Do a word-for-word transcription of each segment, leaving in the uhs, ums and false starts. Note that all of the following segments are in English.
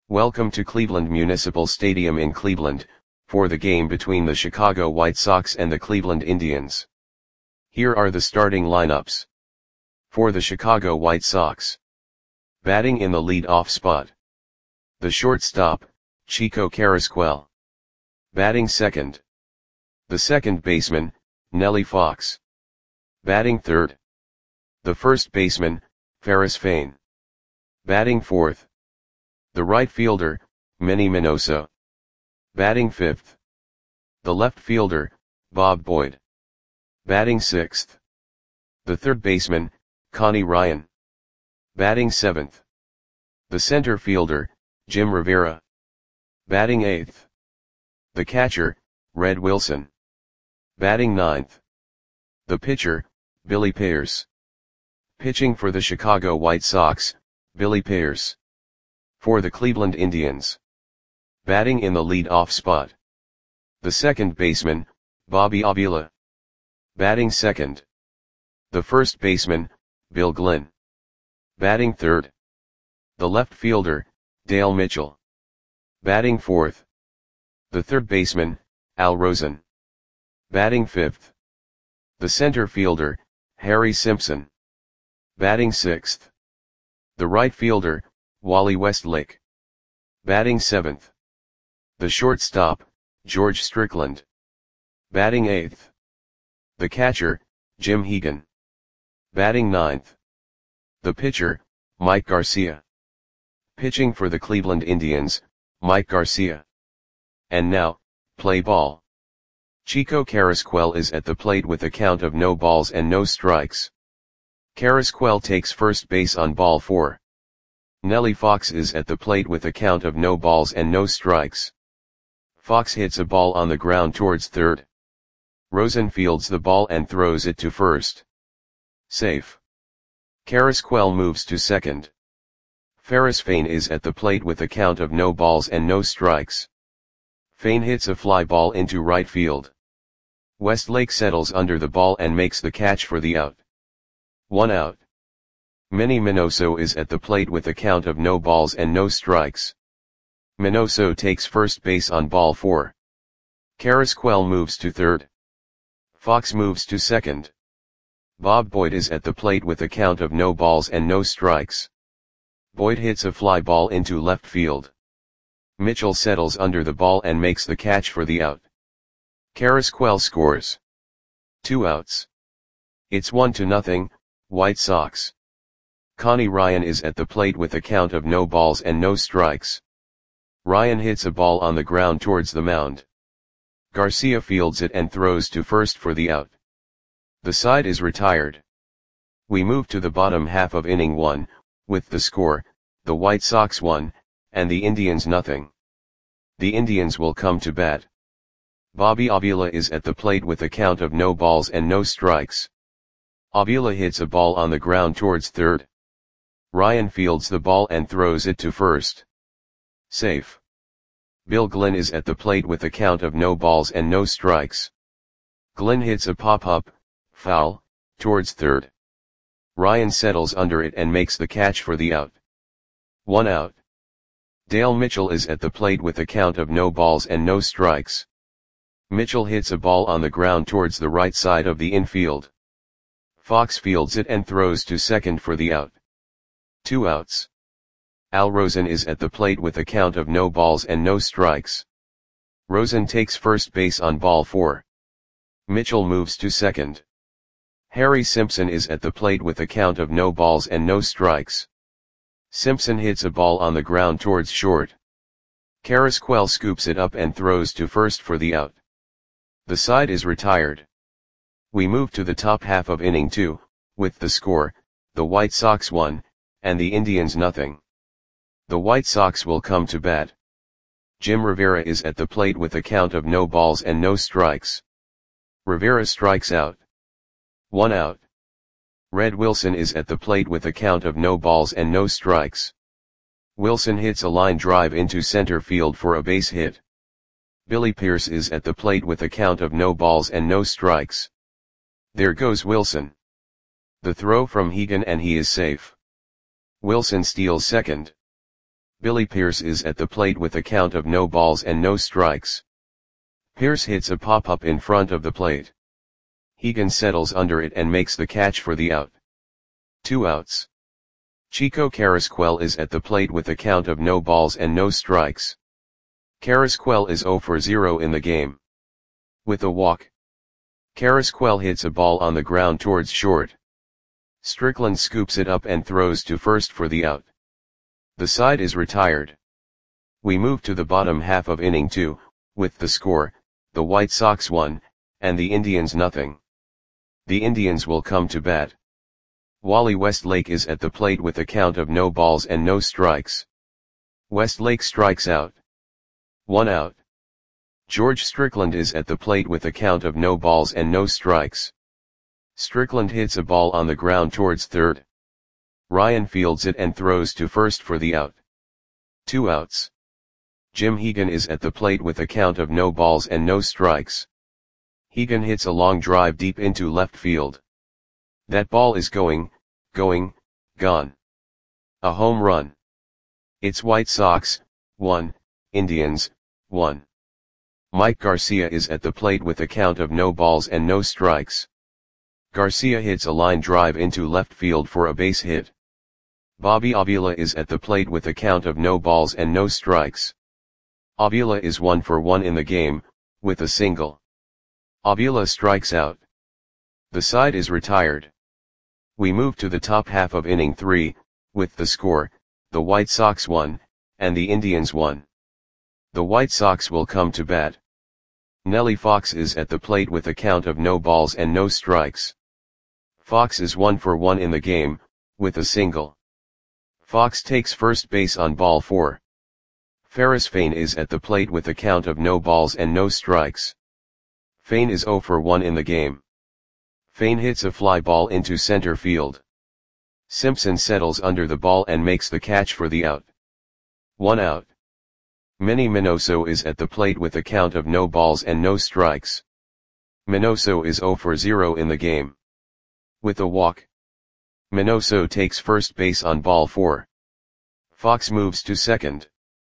Welcome to Cleveland Municipal Stadium in Cleveland, for the game between the Chicago White Sox and the Cleveland Indians. Here are the starting lineups. For the Chicago White Sox. Batting in the lead-off spot. The shortstop, Chico Carrasquel. Batting second. The second baseman, Nellie Fox. Batting third. The first baseman, Ferris Fain. Batting fourth. The right fielder, Manny Minoso. Batting fifth. The left fielder, Bob Boyd. Batting sixth. The third baseman, Connie Ryan. Batting seventh. The center fielder, Jim Rivera. Batting eighth. The catcher, Red Wilson. Batting ninth. The pitcher, Billy Pierce. Pitching for the Chicago White Sox, Billy Pierce. For the Cleveland Indians. Batting in the lead-off spot. The second baseman, Bobby Avila. Batting second. The first baseman, Bill Glynn. Batting third. The left fielder, Dale Mitchell. Batting fourth. The third baseman, Al Rosen. Batting fifth. The center fielder, Harry Simpson. Batting sixth. The right fielder, Wally Westlake. Batting seventh. The shortstop, George Strickland. Batting eighth. The catcher, Jim Hegan. Batting ninth. The pitcher, Mike Garcia. Pitching for the Cleveland Indians, Mike Garcia. And now, play ball. Chico Carrasquel is at the plate with a count of no balls and no strikes. Carrasquel takes first base on ball four. Nellie Fox is at the plate with a count of no balls and no strikes. Fox hits a ball on the ground towards third. Rosen fields the ball and throws it to first. Safe. Carrasquel moves to second. Ferris Fain is at the plate with a count of no balls and no strikes. Fain hits a fly ball into right field. Westlake settles under the ball and makes the catch for the out. One out. Manny Minoso is at the plate with a count of no balls and no strikes. Minoso takes first base on ball four. Carrasquel moves to third. Fox moves to second. Bob Boyd is at the plate with a count of no balls and no strikes. Boyd hits a fly ball into left field. Mitchell settles under the ball and makes the catch for the out. Carrasquel scores. Two outs. It's one to nothing, White Sox. Connie Ryan is at the plate with a count of no balls and no strikes. Ryan hits a ball on the ground towards the mound. Garcia fields it and throws to first for the out. The side is retired. We move to the bottom half of inning one, with the score, the White Sox one, and the Indians nothing. The Indians will come to bat. Bobby Avila is at the plate with a count of no balls and no strikes. Avila hits a ball on the ground towards third. Ryan fields the ball and throws it to first. Safe. Bill Glynn is at the plate with a count of no balls and no strikes. Glynn hits a pop-up, foul, towards third. Ryan settles under it and makes the catch for the out. One out. Dale Mitchell is at the plate with a count of no balls and no strikes. Mitchell hits a ball on the ground towards the right side of the infield. Fox fields it and throws to second for the out. Two outs. Al Rosen is at the plate with a count of no balls and no strikes. Rosen takes first base on ball four. Mitchell moves to second. Harry Simpson is at the plate with a count of no balls and no strikes. Simpson hits a ball on the ground towards short. Carrasquel scoops it up and throws to first for the out. The side is retired. We move to the top half of inning two, with the score, the White Sox one, and the Indians nothing. The White Sox will come to bat. Jim Rivera is at the plate with a count of no balls and no strikes. Rivera strikes out. One out. Red Wilson is at the plate with a count of no balls and no strikes. Wilson hits a line drive into center field for a base hit. Billy Pierce is at the plate with a count of no balls and no strikes. There goes Wilson. The throw from Hegan and he is safe. Wilson steals second. Billy Pierce is at the plate with a count of no balls and no strikes. Pierce hits a pop-up in front of the plate. Hegan settles under it and makes the catch for the out. Two outs. Chico Carrasquel is at the plate with a count of no balls and no strikes. Carrasquel is zero for zero in the game. With a walk, Carrasquel hits a ball on the ground towards short. Strickland scoops it up and throws to first for the out. The side is retired. We move to the bottom half of inning two, with the score, the White Sox one, and the Indians nothing. The Indians will come to bat. Wally Westlake is at the plate with a count of no balls and no strikes. Westlake strikes out. One out. George Strickland is at the plate with a count of no balls and no strikes. Strickland hits a ball on the ground towards third. Ryan fields it and throws to first for the out. Two outs. Jim Hegan is at the plate with a count of no balls and no strikes. Hegan hits a long drive deep into left field. That ball is going, going, gone. A home run. It's White Sox, one, Indians, one. Mike Garcia is at the plate with a count of no balls and no strikes. Garcia hits a line drive into left field for a base hit. Bobby Avila is at the plate with a count of no balls and no strikes. Avila is one for one in the game, with a single. Avila strikes out. The side is retired. We move to the top half of inning three, with the score, the White Sox one, and the Indians one. The White Sox will come to bat. Nellie Fox is at the plate with a count of no balls and no strikes. Fox is one for one in the game, with a single. Fox takes first base on ball four. Ferris Fain is at the plate with a count of no balls and no strikes. Fain is zero for one in the game. Fain hits a fly ball into center field. Simpson settles under the ball and makes the catch for the out. One out. Manny Minoso is at the plate with a count of no balls and no strikes. Minoso is zero for zero in the game. With a walk, Minoso takes first base on ball four. Fox moves to second.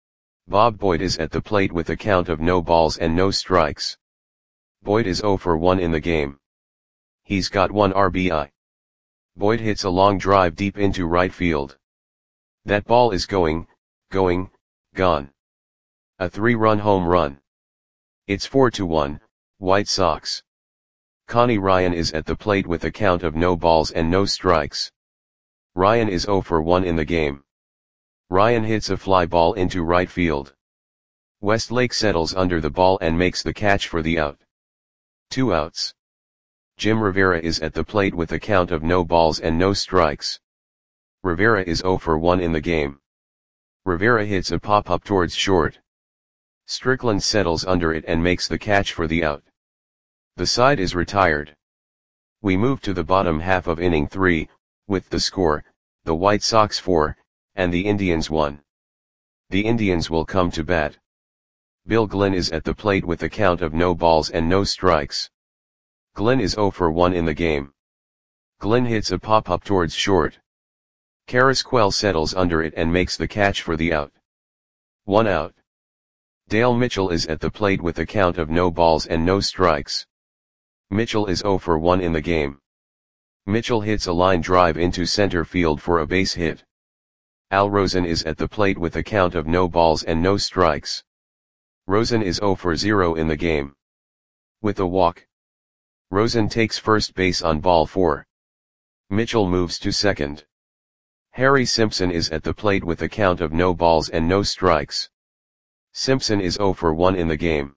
Bob Boyd is at the plate with a count of no balls and no strikes. Boyd is zero for one in the game. He's got one R B I. Boyd hits a long drive deep into right field. That ball is going, going, gone. A three-run home run. It's four to one, White Sox. Connie Ryan is at the plate with a count of no balls and no strikes. Ryan is zero for one in the game. Ryan hits a fly ball into right field. Westlake settles under the ball and makes the catch for the out. Two outs. Jim Rivera is at the plate with a count of no balls and no strikes. Rivera is zero for one in the game. Rivera hits a pop-up towards short. Strickland settles under it and makes the catch for the out. The side is retired. We move to the bottom half of inning three, with the score, the White Sox four, and the Indians one. The Indians will come to bat. Bill Glenn is at the plate with a count of no balls and no strikes. Glenn is zero for one in the game. Glenn hits a pop-up towards short. Carrasquel settles under it and makes the catch for the out. One out. Dale Mitchell is at the plate with a count of no balls and no strikes. Mitchell is zero for one in the game. Mitchell hits a line drive into center field for a base hit. Al Rosen is at the plate with a count of no balls and no strikes. Rosen is zero for zero in the game. With a walk, Rosen takes first base on ball four. Mitchell moves to second. Harry Simpson is at the plate with a count of no balls and no strikes. Simpson is zero for one in the game.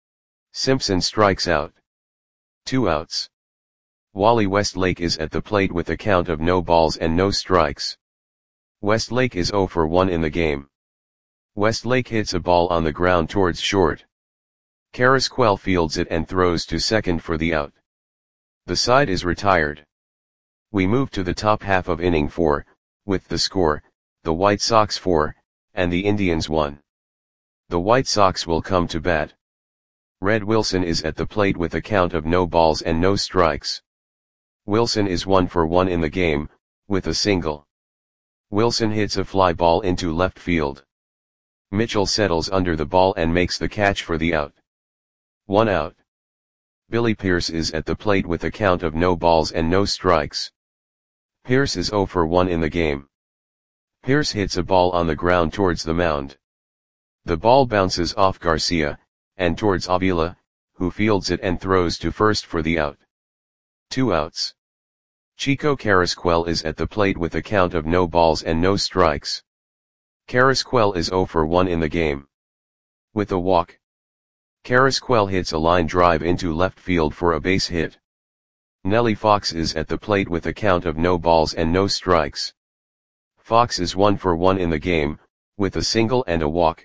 Simpson strikes out. Two outs. Wally Westlake is at the plate with a count of no balls and no strikes. Westlake is zero for one in the game. Westlake hits a ball on the ground towards short. Carrasquel fields it and throws to second for the out. The side is retired. We move to the top half of inning four, with the score, the White Sox four, and the Indians one. The White Sox will come to bat. Red Wilson is at the plate with a count of no balls and no strikes. Wilson is one for one in the game, with a single. Wilson hits a fly ball into left field. Mitchell settles under the ball and makes the catch for the out. One out. Billy Pierce is at the plate with a count of no balls and no strikes. Pierce is zero for one in the game. Pierce hits a ball on the ground towards the mound. The ball bounces off Garcia, and towards Avila, who fields it and throws to first for the out. Two outs. Chico Carrasquel is at the plate with a count of no balls and no strikes. Carrasquel is zero for one in the game. With a walk, Carrasquel hits a line drive into left field for a base hit. Nellie Fox is at the plate with a count of no balls and no strikes. Fox is one for one in the game, with a single and a walk.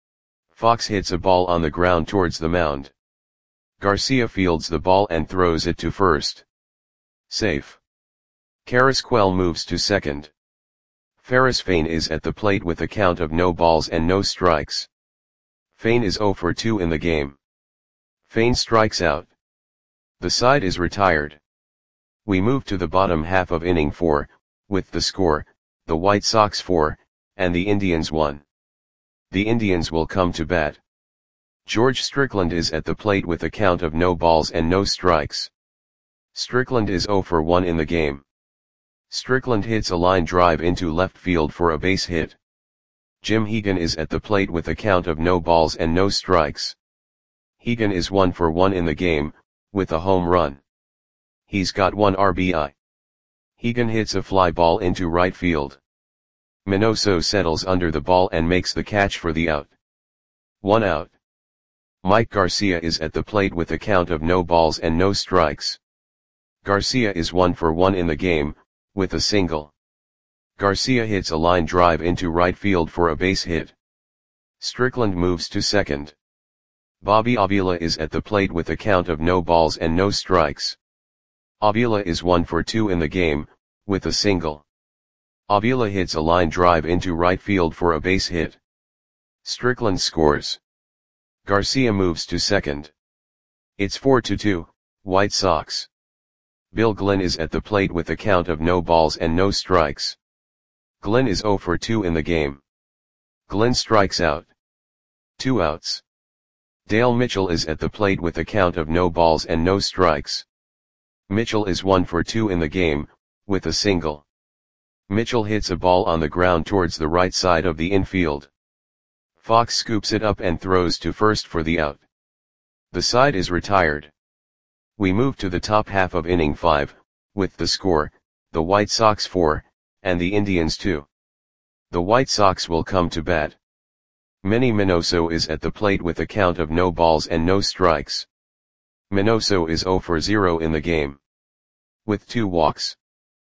Fox hits a ball on the ground towards the mound. Garcia fields the ball and throws it to first. Safe. Carrasquel moves to second. Ferris Fain is at the plate with a count of no balls and no strikes. Fain is zero for two in the game. Fain strikes out. The side is retired. We move to the bottom half of inning four, with the score, the White Sox four, and the Indians one. The Indians will come to bat. George Strickland is at the plate with a count of no balls and no strikes. Strickland is zero for one in the game. Strickland hits a line drive into left field for a base hit. Jim Hegan is at the plate with a count of no balls and no strikes. Hegan is one for one in the game, with a home run. He's got one R B I. Hegan hits a fly ball into right field. Minoso settles under the ball and makes the catch for the out. One out. Mike Garcia is at the plate with a count of no balls and no strikes. Garcia is one for one in the game, with a single. Garcia hits a line drive into right field for a base hit. Strickland moves to second. Bobby Avila is at the plate with a count of no balls and no strikes. Avila is one for two in the game, with a single. Avila hits a line drive into right field for a base hit. Strickland scores. Garcia moves to second. It's four to two, White Sox. Bill Glenn is at the plate with a count of no balls and no strikes. Glenn is zero for two in the game. Glenn strikes out. Two outs. Dale Mitchell is at the plate with a count of no balls and no strikes. Mitchell is one for two in the game, with a single. Mitchell hits a ball on the ground towards the right side of the infield. Fox scoops it up and throws to first for the out. The side is retired. We move to the top half of inning five, with the score, the White Sox four, and the Indians two. The White Sox will come to bat. Manny Minoso is at the plate with a count of no balls and no strikes. Minoso is zero for zero in the game. With two walks.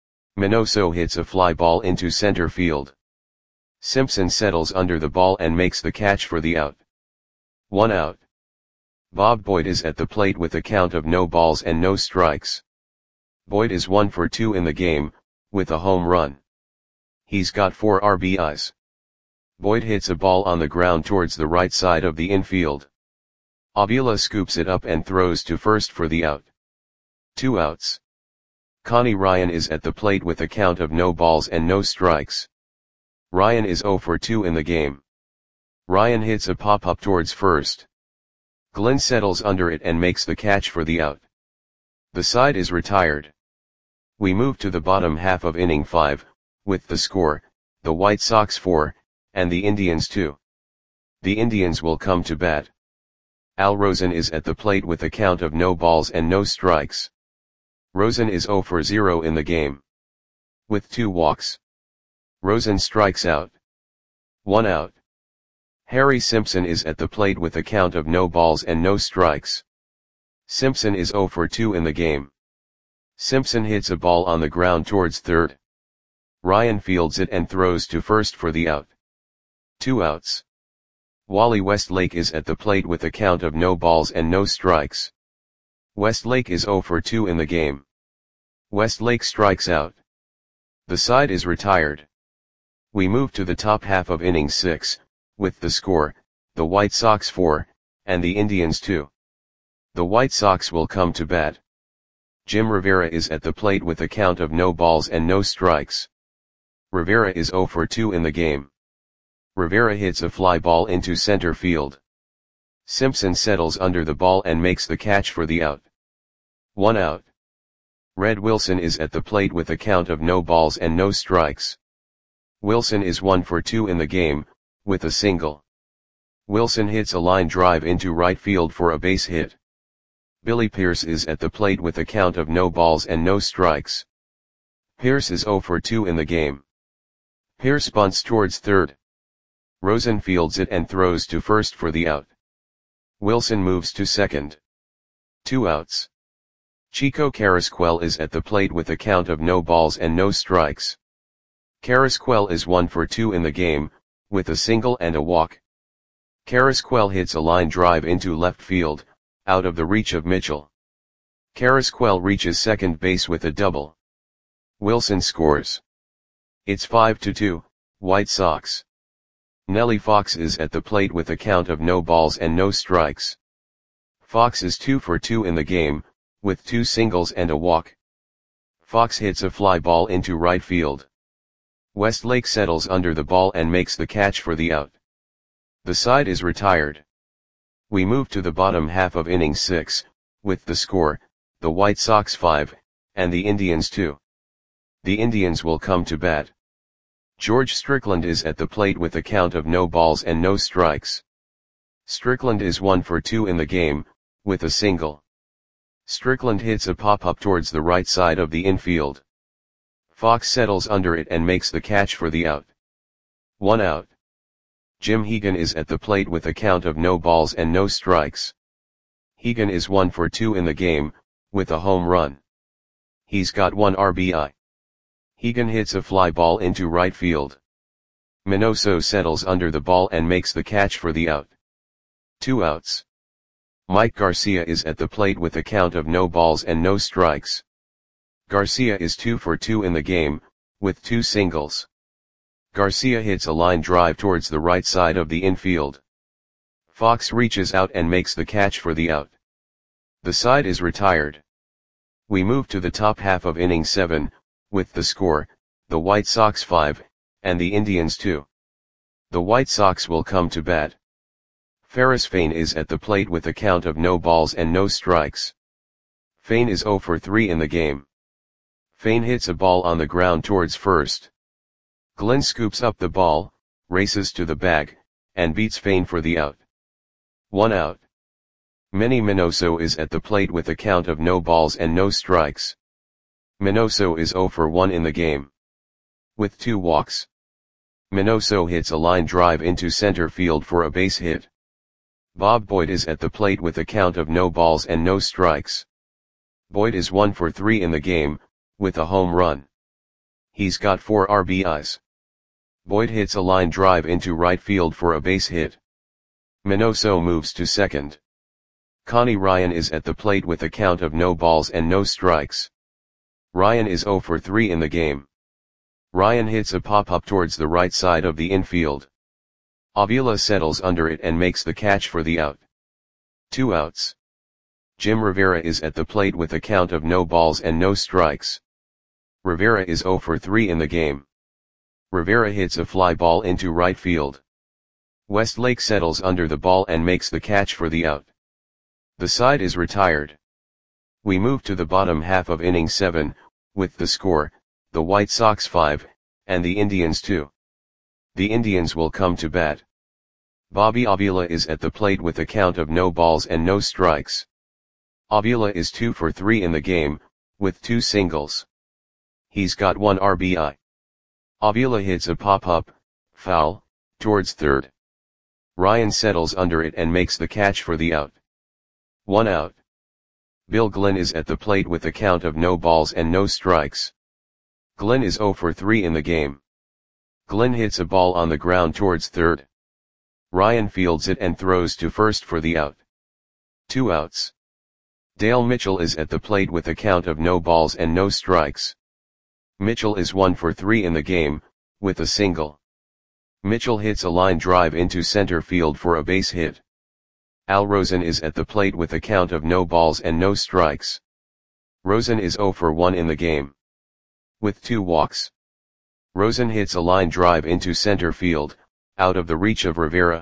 Minoso hits a fly ball into center field. Simpson settles under the ball and makes the catch for the out. One out. Bob Boyd is at the plate with a count of no balls and no strikes. Boyd is one for two in the game, with a home run. He's got four R B Is. Boyd hits a ball on the ground towards the right side of the infield. Avila scoops it up and throws to first for the out. Two outs. Connie Ryan is at the plate with a count of no balls and no strikes. Ryan is zero for two in the game. Ryan hits a pop-up towards first. Glenn settles under it and makes the catch for the out. The side is retired. We move to the bottom half of inning five, with the score, the White Sox four, and the Indians two. The Indians will come to bat. Al Rosen is at the plate with a count of no balls and no strikes. Rosen is zero for zero in the game. With two walks. Rosen strikes out. One out. Harry Simpson is at the plate with a count of no balls and no strikes. Simpson is zero for two in the game. Simpson hits a ball on the ground towards third. Ryan fields it and throws to first for the out. Two outs. Wally Westlake is at the plate with a count of no balls and no strikes. Westlake is zero for two in the game. Westlake strikes out. The side is retired. We move to the top half of inning six, with the score, the White Sox four, and the Indians two. The White Sox will come to bat. Jim Rivera is at the plate with a count of no balls and no strikes. Rivera is zero for two in the game. Rivera hits a fly ball into center field. Simpson settles under the ball and makes the catch for the out. One out. Red Wilson is at the plate with a count of no balls and no strikes. Wilson is one for two in the game, with a single. Wilson hits a line drive into right field for a base hit. Billy Pierce is at the plate with a count of no balls and no strikes. Pierce is zero for two in the game. Pierce bunts towards third. Rosen fields it and throws to first for the out. Wilson moves to second. Two outs. Chico Carrasquel is at the plate with a count of no balls and no strikes. Carrasquel is one for two in the game, with a single and a walk. Carrasquel hits a line drive into left field, out of the reach of Mitchell. Carrasquel reaches second base with a double. Wilson scores. It's five to two, White Sox. Nellie Fox is at the plate with a count of no balls and no strikes. Fox is two for two in the game, with two singles and a walk. Fox hits a fly ball into right field. Westlake settles under the ball and makes the catch for the out. The side is retired. We move to the bottom half of inning six, with the score, the White Sox five, and the Indians two. The Indians will come to bat. George Strickland is at the plate with a count of no balls and no strikes. Strickland is one for two in the game, with a single. Strickland hits a pop-up towards the right side of the infield. Fox settles under it and makes the catch for the out. One out. Jim Hegan is at the plate with a count of no balls and no strikes. Hegan is one for two in the game, with a home run. He's got one R B I. Hegan hits a fly ball into right field. Minoso settles under the ball and makes the catch for the out. Two outs. Mike Garcia is at the plate with a count of no balls and no strikes. Garcia is two for two in the game, with two singles. Garcia hits a line drive towards the right side of the infield. Fox reaches out and makes the catch for the out. The side is retired. We move to the top half of inning seven, with the score, the White Sox five, and the Indians two. The White Sox will come to bat. Ferris Fain is at the plate with a count of no balls and no strikes. Fain is zero for three in the game. Fain hits a ball on the ground towards first. Glenn scoops up the ball, races to the bag, and beats Fain for the out. One out. Manny Minoso is at the plate with a count of no balls and no strikes. Minoso is zero for one in the game. With two walks. Minoso hits a line drive into center field for a base hit. Bob Boyd is at the plate with a count of no balls and no strikes. Boyd is one for three in the game, with a home run. He's got four R B Is. Boyd hits a line drive into right field for a base hit. Minoso moves to second. Connie Ryan is at the plate with a count of no balls and no strikes. Ryan is zero for three in the game. Ryan hits a pop-up towards the right side of the infield. Avila settles under it and makes the catch for the out. Two outs. Jim Rivera is at the plate with a count of no balls and no strikes. Rivera is zero for three in the game. Rivera hits a fly ball into right field. Westlake settles under the ball and makes the catch for the out. The side is retired. We move to the bottom half of inning seven, with the score, the White Sox five, and the Indians two. The Indians will come to bat. Bobby Avila is at the plate with a count of no balls and no strikes. Avila is two for three in the game, with two singles. He's got one R B I. Avila hits a pop-up, foul, towards third. Ryan settles under it and makes the catch for the out. One out. Bill Glenn is at the plate with a count of no balls and no strikes. Glenn is zero for three in the game. Glenn hits a ball on the ground towards third. Ryan fields it and throws to first for the out. Two outs. Dale Mitchell is at the plate with a count of no balls and no strikes. Mitchell is one for three in the game, with a single. Mitchell hits a line drive into center field for a base hit. Al Rosen is at the plate with a count of no balls and no strikes. Rosen is zero for one in the game. With two walks. Rosen hits a line drive into center field, out of the reach of Rivera.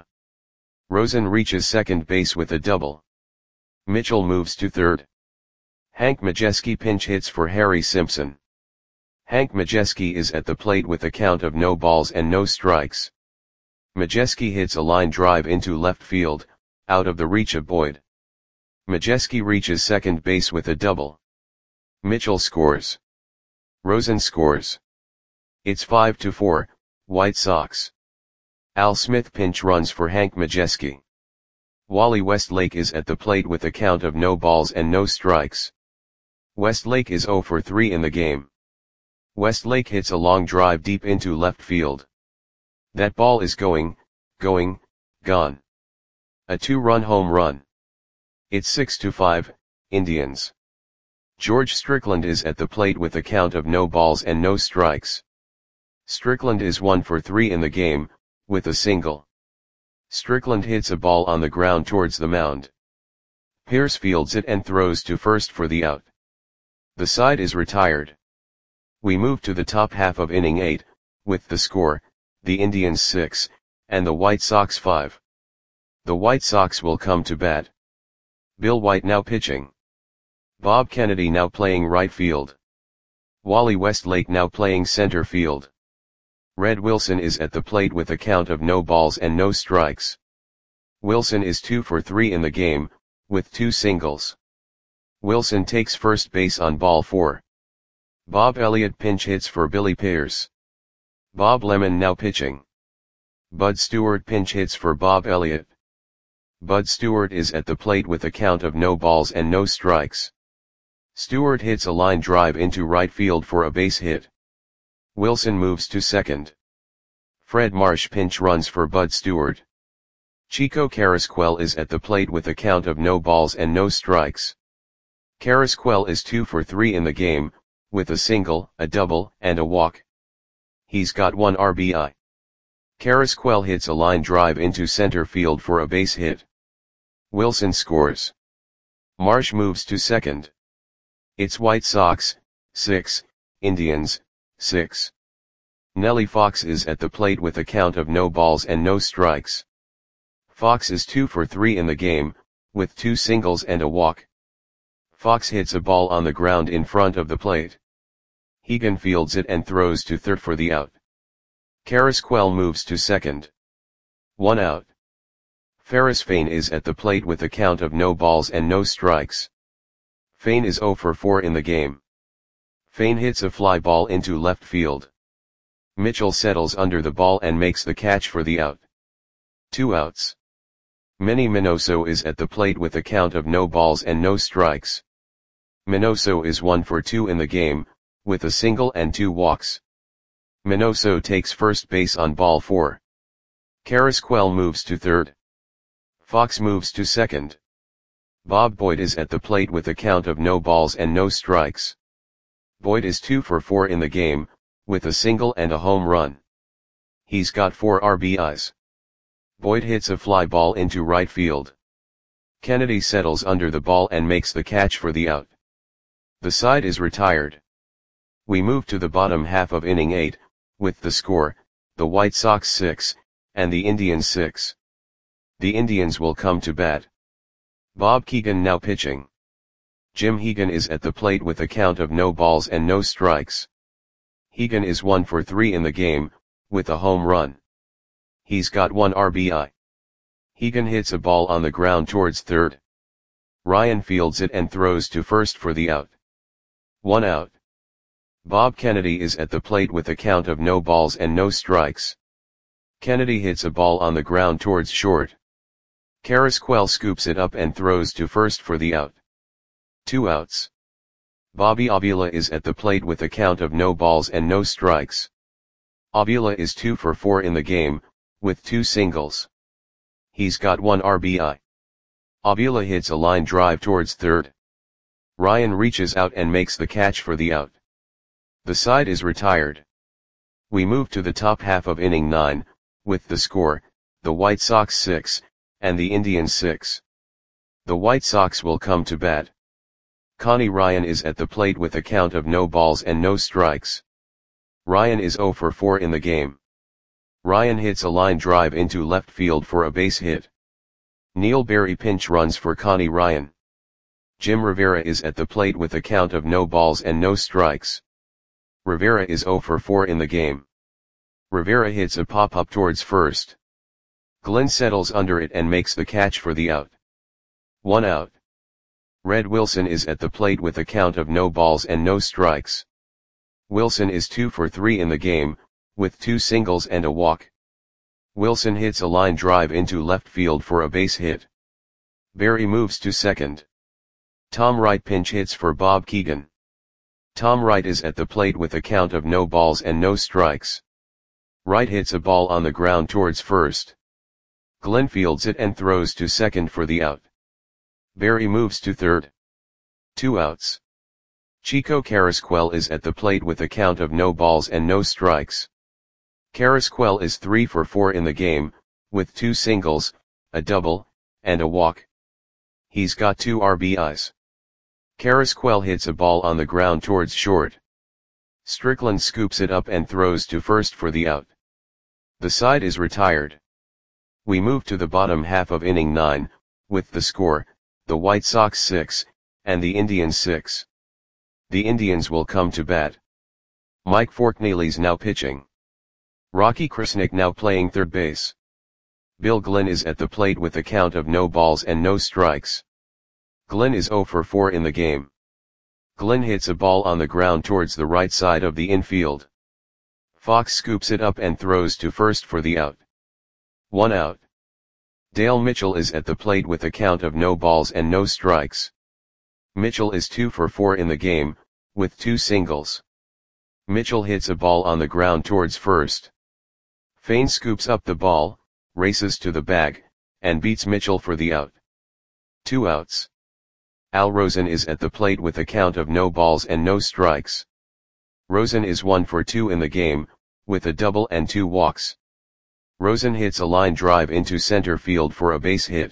Rosen reaches second base with a double. Mitchell moves to third. Hank Majeski pinch hits for Harry Simpson. Hank Majeski is at the plate with a count of no balls and no strikes. Majeski hits a line drive into left field, out of the reach of Boyd. Majeski reaches second base with a double. Mitchell scores. Rosen scores. It's five to four, White Sox. Al Smith pinch runs for Hank Majeski. Wally Westlake is at the plate with a count of no balls and no strikes. Westlake is zero for three in the game. Westlake hits a long drive deep into left field. That ball is going, going, gone. A two-run home run. It's six to five, Indians. George Strickland is at the plate with a count of no balls and no strikes. Strickland is one for three in the game, with a single. Strickland hits a ball on the ground towards the mound. Pierce fields it and throws to first for the out. The side is retired. We move to the top half of inning eight, with the score, the Indians six, and the White Sox five. The White Sox will come to bat. Bill White now pitching. Bob Kennedy now playing right field. Wally Westlake now playing center field. Red Wilson is at the plate with a count of no balls and no strikes. Wilson is two for three in the game, with two singles. Wilson takes first base on ball four. Bob Elliott pinch hits for Billy Pierce. Bob Lemon now pitching. Bud Stewart pinch hits for Bob Elliott. Bud Stewart is at the plate with a count of no balls and no strikes. Stewart hits a line drive into right field for a base hit. Wilson moves to second. Fred Marsh pinch runs for Bud Stewart. Chico Carrasquel is at the plate with a count of no balls and no strikes. Carrasquel is two for three in the game, with a single, a double, and a walk. He's got one R B I. Carrasquel hits a line drive into center field for a base hit. Wilson scores. Marsh moves to second. It's White Sox, six, Indians, six. Nellie Fox is at the plate with a count of no balls and no strikes. Fox is two for three in the game, with two singles and a walk. Fox hits a ball on the ground in front of the plate. Hegan fields it and throws to third for the out. Carrasquel moves to second. One out. Ferris Fain is at the plate with a count of no balls and no strikes. Fain is zero for four in the game. Fain hits a fly ball into left field. Mitchell settles under the ball and makes the catch for the out. Two outs. Manny Minoso is at the plate with a count of no balls and no strikes. Minoso is one for two in the game, with a single and two walks. Minoso takes first base on ball four. Carrasquel moves to third. Fox moves to second. Bob Boyd is at the plate with a count of no balls and no strikes. Boyd is two for four in the game, with a single and a home run. He's got four R B Is. Boyd hits a fly ball into right field. Kennedy settles under the ball and makes the catch for the out. The side is retired. We move to the bottom half of inning eight, with the score, the White Sox six, and the Indians six. The Indians will come to bat. Bob Keegan now pitching. Jim Hegan is at the plate with a count of no balls and no strikes. Hegan is one for three in the game, with a home run. He's got one R B I. Hegan hits a ball on the ground towards third. Ryan fields it and throws to first for the out. One out. Bob Kennedy is at the plate with a count of no balls and no strikes. Kennedy hits a ball on the ground towards short. Carrasquel scoops it up and throws to first for the out. Two outs. Bobby Avila is at the plate with a count of no balls and no strikes. Avila is two for four in the game, with two singles. He's got one R B I. Avila hits a line drive towards third. Ryan reaches out and makes the catch for the out. The side is retired. We move to the top half of inning nine, with the score, the White Sox six, and the Indians six. The White Sox will come to bat. Connie Ryan is at the plate with a count of no balls and no strikes. Ryan is zero for four in the game. Ryan hits a line drive into left field for a base hit. Neil Berry pinch runs for Connie Ryan. Jim Rivera is at the plate with a count of no balls and no strikes. Rivera is oh for four in the game. Rivera hits a pop-up towards first. Glenn settles under it and makes the catch for the out. One out. Red Wilson is at the plate with a count of no balls and no strikes. Wilson is two for three in the game, with two singles and a walk. Wilson hits a line drive into left field for a base hit. Berry moves to second. Tom Wright pinch hits for Bob Keegan. Tom Wright is at the plate with a count of no balls and no strikes. Wright hits a ball on the ground towards first. Glenn fields it and throws to second for the out. Berry moves to third. Two outs. Chico Carrasquel is at the plate with a count of no balls and no strikes. Carrasquel is three for four in the game, with two singles, a double, and a walk. He's got two R B Is. Carrasquel hits a ball on the ground towards short. Strickland scoops it up and throws to first for the out. The side is retired. We move to the bottom half of inning nine, with the score, the White Sox six, and the Indians six. The Indians will come to bat. Mike Forkneely's now pitching. Rocky Krasnick now playing third base. Bill Glenn is at the plate with a count of no balls and no strikes. Glenn is oh for four in the game. Glenn hits a ball on the ground towards the right side of the infield. Fox scoops it up and throws to first for the out. One out. Dale Mitchell is at the plate with a count of no balls and no strikes. Mitchell is two for four in the game, with two singles. Mitchell hits a ball on the ground towards first. Fain scoops up the ball, races to the bag, and beats Mitchell for the out. Two outs. Al Rosen is at the plate with a count of no balls and no strikes. Rosen is one for two in the game, with a double and two walks. Rosen hits a line drive into center field for a base hit.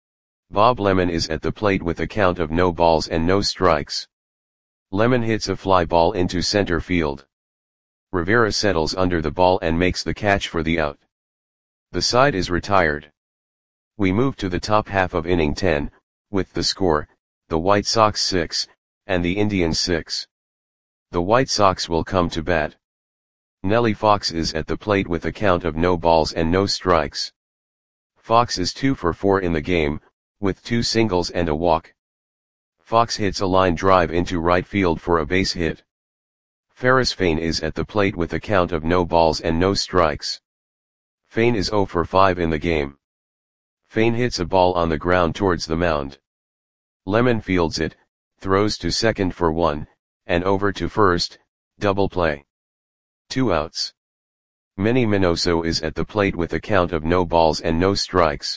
Bob Lemon is at the plate with a count of no balls and no strikes. Lemon hits a fly ball into center field. Rivera settles under the ball and makes the catch for the out. The side is retired. We move to the top half of inning ten, with the score, the White Sox six, and the Indians six. The White Sox will come to bat. Nellie Fox is at the plate with a count of no balls and no strikes. Fox is two for four in the game, with two singles and a walk. Fox hits a line drive into right field for a base hit. Ferris Fain is at the plate with a count of no balls and no strikes. Fain is oh for five in the game. Fain hits a ball on the ground towards the mound. Lemon fields it, throws to second for one, and over to first, double play. Two outs. Manny Minoso is at the plate with a count of no balls and no strikes.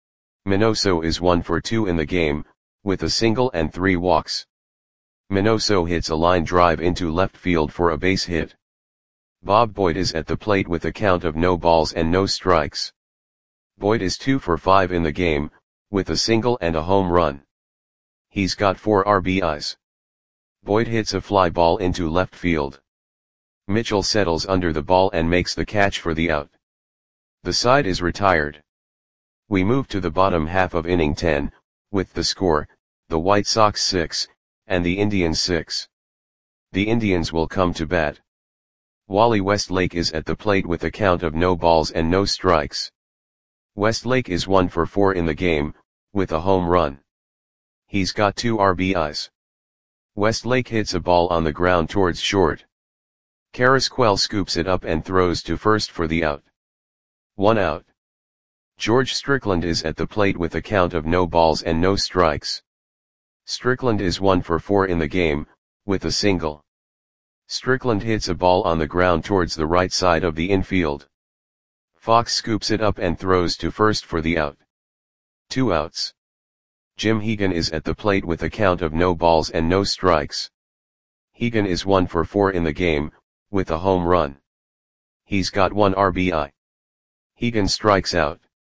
Minoso is one for two in the game, with a single and three walks. Minoso hits a line drive into left field for a base hit. Bob Boyd is at the plate with a count of no balls and no strikes. Boyd is two for five in the game, with a single and a home run. He's got four R B Is. Boyd hits a fly ball into left field. Mitchell settles under the ball and makes the catch for the out. The side is retired. We move to the bottom half of inning ten, with the score, the White Sox six, and the Indians six. The Indians will come to bat. Wally Westlake is at the plate with a count of no balls and no strikes. Westlake is one for four in the game, with a home run. He's got two R B Is. Westlake hits a ball on the ground towards short. Carrasquel scoops it up and throws to first for the out. One out. George Strickland is at the plate with a count of no balls and no strikes. Strickland is one for four in the game, with a single. Strickland hits a ball on the ground towards the right side of the infield. Fox scoops it up and throws to first for the out. Two outs. Jim Hegan is at the plate with a count of no balls and no strikes. Hegan is one for four in the game, with a home run. He's got one R B I. Hegan strikes out.